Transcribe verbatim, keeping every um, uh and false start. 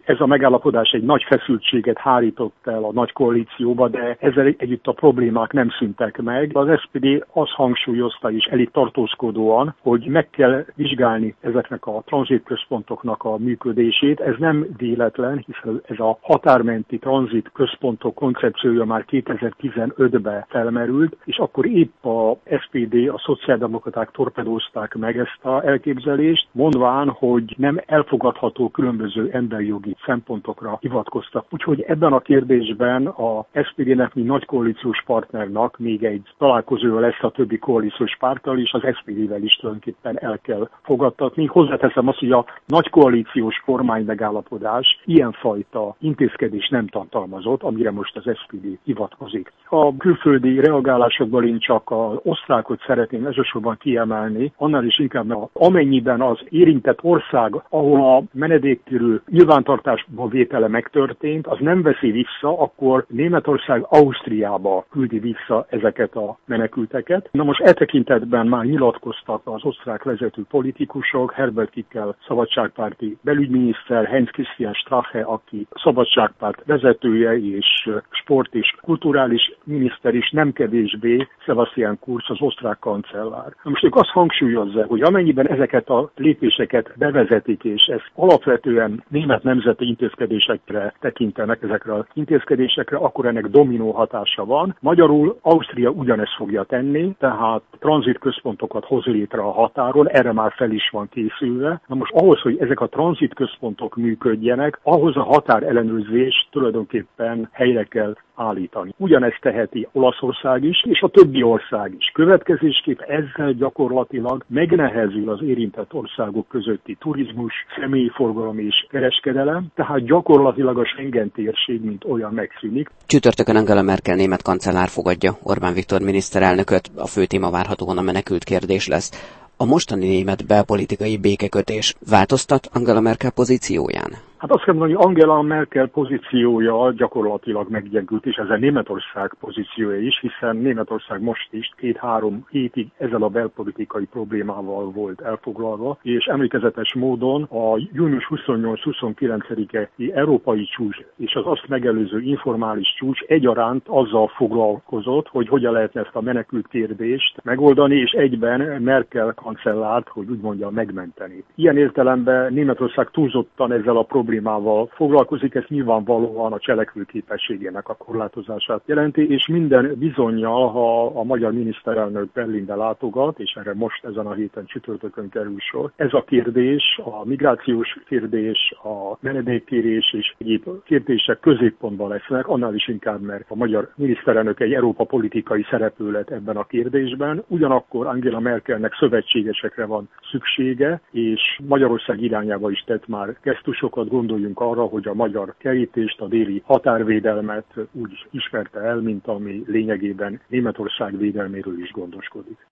Ez a megállapodás egy nagy feszültséget hárított el a nagy koalícióba, de ezzel együtt a problémák nem szűntek meg. Az es pé dé azt hangsúlyozta is elég tartózkodóan, hogy meg kell vizsgálni ezeknek a tranzitközpontoknak a működését. Ez nem véletlen, hiszen ez a határmenti tranzitközpontok koncepciója már kétezer-tizenötben felmerült, és akkor épp a es pé dé, a szociáldemokraták torpedózták meg ezt az elképzelést, mondván, hogy nem elfogadható különböző emberjogi szempontokra hivatkoztak. Úgyhogy ebben a kérdésben a es pé dének, mint nagy koalíciós partnernak még egy találkozója lesz a többi koalíciós párttal, és az es pé dével is tulajdonképpen el kell fogadtatni. Hozzáteszem azt, hogy a nagy koalíciós kormány megállapodás ilyenfajta intézkedés nem tartalmazott, amire most az es pé dé hivatkozik. A külföldi reagálásokból én csak az osztrákot szeretném elsősorban kiemelni, annál is inkább, mert amennyiben az érintett ország, ahol a menedékkérő nyilvántartásba vétele megtörtént, az nem veszi vissza, akkor Németország Ausztriába küldi vissza ezeket a menekülteket. Na most e tekintetben már nyilatkoztak az osztrák vezető politikusok, Herbert Kickl szabadságpárti belügyminiszter, Heinz Christian Strache, aki szabadságpárt vezetője és sport és kulturális miniszter is, nem kevésbé Sebastian Kurz, az osztrák kancellár. Na most ők azt hangsúlyozza, hogy amennyiben ezeket a lépéseket bevezetik, és ezt alapvetően német nemzeti intézkedésekre tekintenek, ezekre az intézkedésekre, akkor ennek dominó hatása van. Magyarul Ausztria ugyanezt fogja tenni, tehát tranzitközpontokat hoz létre a határon, erre már fel is van készülve. Na most ahhoz, hogy ezek a tranzitközpontok működjenek, ahhoz a határellenőrzést tulajdonképpen helyre kell állítani. Ugyanezt teheti Olaszország is, és a többi ország is. Következésképp ezzel gyakorlatilag megnehezül az érintett országok közötti turizmus, személyforgalom és kereskedelem, tehát gyakorlatilag a Schengen térség, mint olyan megszűnik. Csütörtökön Angela Merkel német kancellár fogadja Orbán Viktor miniszterelnököt, a fő téma várhatóan a menekült kérdés lesz. A mostani német belpolitikai békekötés változtat Angela Merkel pozícióján? Hát azt kell mondani, hogy Angela Merkel pozíciója gyakorlatilag meggyengült, és ezzel Németország pozíciója is, hiszen Németország most is két-három hétig ezzel a belpolitikai problémával volt elfoglalva, és emlékezetes módon a június huszonnyolc-huszonkilencedikei európai csúcs és az azt megelőző informális csúcs egyaránt azzal foglalkozott, hogy hogyan lehetne ezt a menekült kérdést megoldani, és egyben Merkel kancellárt, hogy úgy mondja, megmenteni. Ilyen értelemben Németország túlzottan ezzel a problémával problémával foglalkozik, ez nyilvánvalóan a cselekvőképességének a korlátozását jelenti, és minden bizonnyal, ha a magyar miniszterelnök Berlinbe látogat, és erre most ezen a héten csütörtökön kerül sor, ez a kérdés, a migrációs kérdés, a menedékkérés és egyéb kérdések középpontban lesznek, annál is inkább, mert a magyar miniszterelnök egy Európa politikai szereplő lett ebben a kérdésben, ugyanakkor Angela Merkelnek szövetségesekre van szüksége, és Magyarország irányába is tett már gesztusokat. Gondoljunk arra, hogy a magyar kerítést, a déli határvédelmet úgy ismerte el, mint ami lényegében Németország védelméről is gondoskodik.